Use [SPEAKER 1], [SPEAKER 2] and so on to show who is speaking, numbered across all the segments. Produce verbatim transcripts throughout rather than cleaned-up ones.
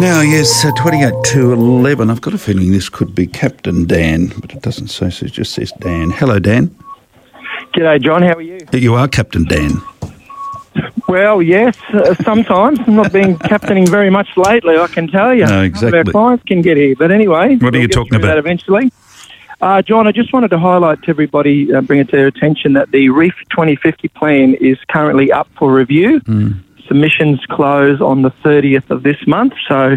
[SPEAKER 1] Now, yes, uh, twenty-eight to eleven. I've got a feeling this could be Captain Dan, but it doesn't say so. It just says Dan. Hello, Dan.
[SPEAKER 2] G'day, John. How are you?
[SPEAKER 1] You are Captain Dan.
[SPEAKER 2] Well, yes, uh, sometimes. I'm not been captaining very much lately, I can tell you.
[SPEAKER 1] No, exactly.
[SPEAKER 2] Some of our clients can get here. But anyway,
[SPEAKER 1] What are
[SPEAKER 2] we'll
[SPEAKER 1] you
[SPEAKER 2] get
[SPEAKER 1] talking
[SPEAKER 2] through
[SPEAKER 1] about?
[SPEAKER 2] that eventually. Uh, John, I just wanted to highlight to everybody, uh, bring it to their attention, that the Reef twenty fifty plan is currently up for review.
[SPEAKER 1] Mm.
[SPEAKER 2] Submissions close on the thirtieth of this month, so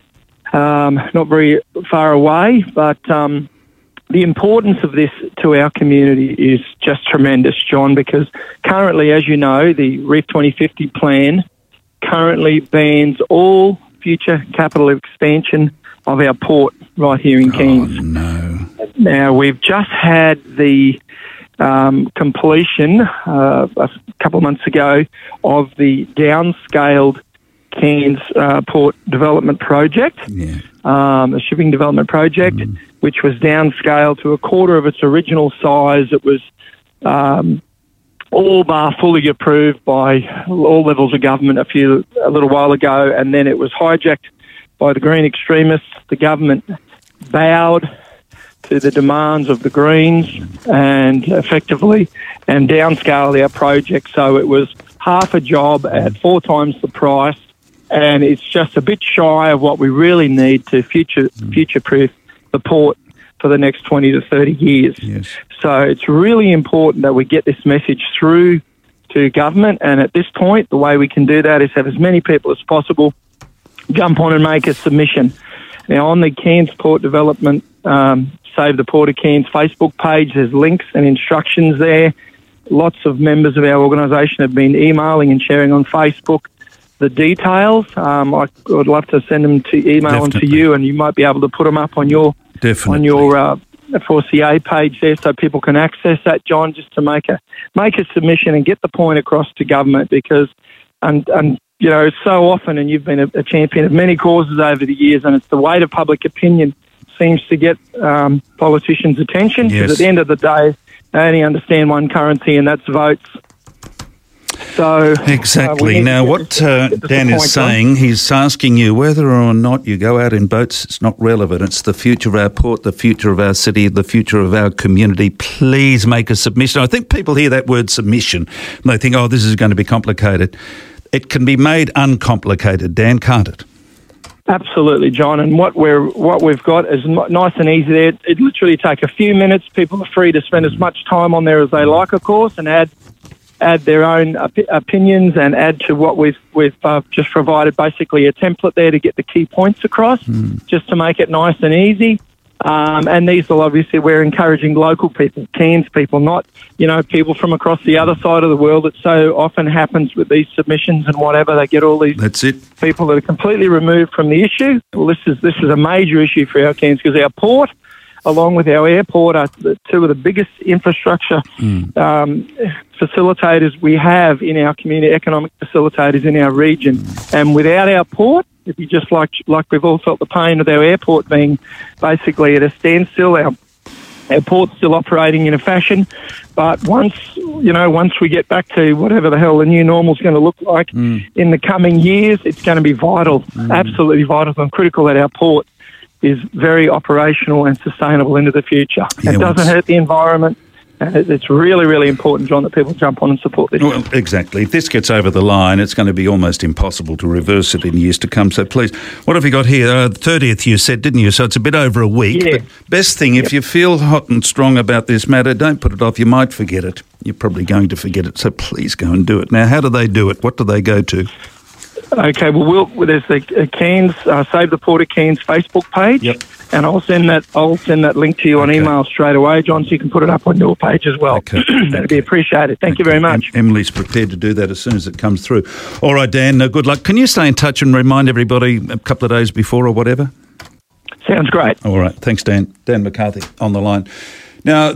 [SPEAKER 2] um, not very far away. But um, the importance of this to our community is just tremendous, John, because currently, as you know, the Reef twenty fifty plan currently bans all future capital expansion of our port right here in Cairns.
[SPEAKER 1] Oh, no.
[SPEAKER 2] Now, we've just had the um, completion uh, a couple of months ago of the downscaled Cairns uh, Port Development Project,
[SPEAKER 1] Yeah.
[SPEAKER 2] um, the shipping development project,
[SPEAKER 1] Mm.
[SPEAKER 2] which was downscaled to a quarter of its original size. It was um, all bar fully approved by all levels of government a few a little while ago, and then it was hijacked by the Green extremists. The government bowed to the demands of the Greens and effectively and downscaled our project. So it was half a job at four times the price, and it's just a bit shy of what we really need to future future-proof the port for the next twenty to thirty years.
[SPEAKER 1] Yes.
[SPEAKER 2] So it's really important that we get this message through to government, and at this point, the way we can do that is have as many people as possible jump on and make a submission. Now, on the Cairns Port Development um, Save the Port of Cairns Facebook page, there's links and instructions there. Lots of members of our organisation have been emailing and sharing on Facebook the details. Um, I would love to send them to email them to
[SPEAKER 1] Definitely.
[SPEAKER 2] you, and you might be able to put them up on your
[SPEAKER 1] Definitely.
[SPEAKER 2] on your uh, four C A page there, so people can access that, John, just to make a make a submission and get the point across to government, because and and you know, so often, and you've been a, a champion of many causes over the years, and it's the weight of public opinion seems to get um, politicians' attention, because
[SPEAKER 1] Yes.
[SPEAKER 2] at the end of the day, they only understand one currency, and that's votes. So uh, we
[SPEAKER 1] Exactly.
[SPEAKER 2] need to
[SPEAKER 1] Now,
[SPEAKER 2] get
[SPEAKER 1] what
[SPEAKER 2] this-
[SPEAKER 1] uh,
[SPEAKER 2] get this
[SPEAKER 1] Dan
[SPEAKER 2] point,
[SPEAKER 1] is
[SPEAKER 2] John.
[SPEAKER 1] saying, he's asking you whether or not you go out in boats, it's not relevant. It's the future of our port, the future of our city, the future of our community. Please make a submission. I think people hear that word submission and they think, oh, this is going to be complicated. It can be made uncomplicated, Dan, can't it?
[SPEAKER 2] Absolutely, John. And what we're what we've got is n- nice and easy there. It literally take a few minutes. People are free to spend as much time on there as they like, of course, and add add their own op- opinions and add to what we've we've uh, just provided. Basically, a template there to get the key points across, just to make it nice and easy. Um, and these will obviously, we're encouraging local people, Cairns people, not, you know, people from across the other side of the world. It so often happens with these submissions and whatever. They get all these
[SPEAKER 1] That's it.
[SPEAKER 2] people that are completely removed from the issue. Well, this is this is a major issue for our Cairns, because our port, along with our airport, are the two of the biggest infrastructure um, facilitators we have in our community, economic facilitators in our region. And without our port, if you just like like we've all felt the pain of our airport being basically at a standstill, our our port's still operating in a fashion, but once you know, once we get back to whatever the hell the new normal's going to look like
[SPEAKER 1] Mm.
[SPEAKER 2] in the coming years, it's going to be vital, absolutely vital and critical that our port is very operational and sustainable into the future.
[SPEAKER 1] Yeah,
[SPEAKER 2] it doesn't
[SPEAKER 1] once-
[SPEAKER 2] hurt the environment. And it- it's really, really important, John, that people jump on and support this.
[SPEAKER 1] Well, exactly. If this gets over the line, it's going to be almost impossible to reverse it in years to come. So please, what have you got here? Uh, the thirtieth you said, didn't you? So it's a bit over a week.
[SPEAKER 2] Yeah.
[SPEAKER 1] But best thing, if you feel hot and strong about this matter, don't put it off. You might forget it. You're probably going to forget it. So please go and do it. Now, how do they do it? What do they go to?
[SPEAKER 2] Okay, well, we'll well, there's the uh, Cairns uh, Save the Port of Cairns Facebook page,
[SPEAKER 1] Yep.
[SPEAKER 2] and I'll send that I'll send that link to you on
[SPEAKER 1] Okay.
[SPEAKER 2] email straight away, John, so you can put it up on your page as well.
[SPEAKER 1] Okay.
[SPEAKER 2] That'd be appreciated. Thank you very much.
[SPEAKER 1] Em- Emily's prepared to do that as soon as it comes through. All right, Dan, uh, good luck. Can you stay in touch and remind everybody a couple of days before or whatever?
[SPEAKER 2] Sounds great.
[SPEAKER 1] All right. Thanks, Dan. Dan McCarthy on the line. Now,